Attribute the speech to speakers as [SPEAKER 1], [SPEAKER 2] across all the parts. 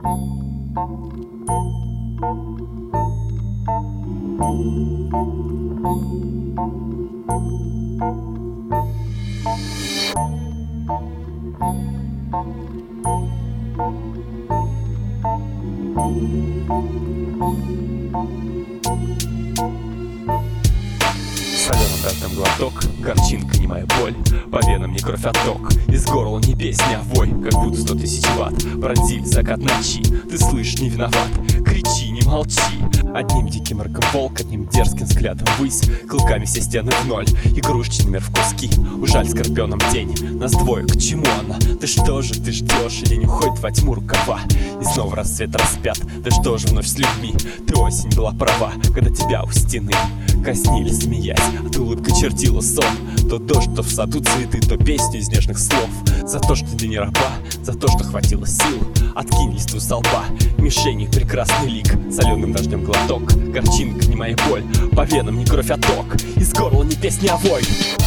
[SPEAKER 1] Соленым дождем глоток, горчинка не моя боль. По венам не кровь, а ток, из горла не песня, а вой. Как будто 100 000 ватт пронзили закат ночи. Ты слышишь, не виноват, кричи, не молчи. Одним диким рыком волк, одним дерзким взглядом ввысь. Клыками все стены в ноль, игрушечный мир в куски. Ужаль скорпионом тень, нас двое, к чему она? Ты что же, ты ждешь, или не уходит во тьму рукава? И снова рассвет распят, ты что же вновь с людьми? Ты осень была права, когда тебя у стены казнили, смеясь, а ты улыбкой чертила сон. То дождь, то в саду цветы, то песню из нежных слов. За то, что ты не раба, за то, что хватило сил. Откинь листву со лба, мишени прекрасный лик. Соленым дождем глоток, горчинка не моя боль. По венам не кровь, а ток, из горла не песня, а вой.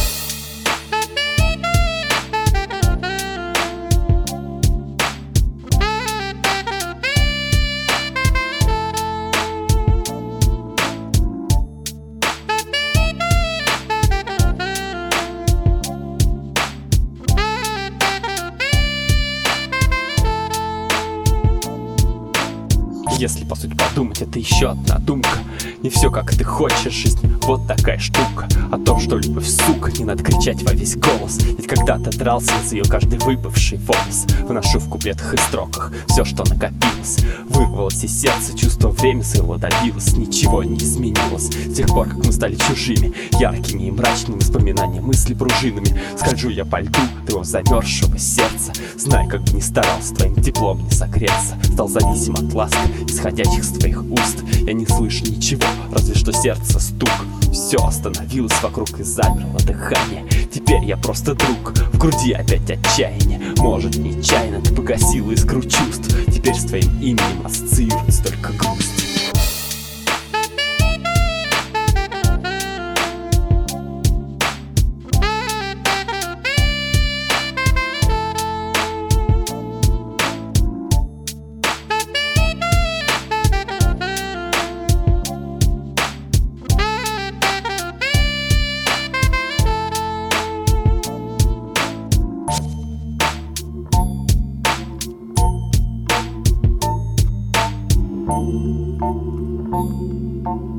[SPEAKER 1] Если по сути подумать, это еще одна думка. Не все как ты хочешь, жизнь вот такая штука. О том, что любовь, сука, не надо кричать во весь голос. Ведь когда-то дрался за ее каждый выпавший волос. Вношу в куплетах и строках все, что накопилось. Вырвалось из сердца, чувство время своего добилось. Ничего не изменилось с тех пор, как мы стали чужими. Яркими и мрачными воспоминания, мысли пружинами. Скольжу я по льду твоего замерзшего сердца. Знай, как бы ни старался, твоим теплом не согреться. Стал зависим от ласк, исходящих с твоих уст. Я не слышу ничего, разве что сердце стук. Все остановилось вокруг и замерло дыхание. Теперь я просто друг, в груди опять отчаяние. Может, нечаянно ты погасила искру чувств. Теперь с твоим именем ассоциируется только грусть.
[SPEAKER 2] Thank you.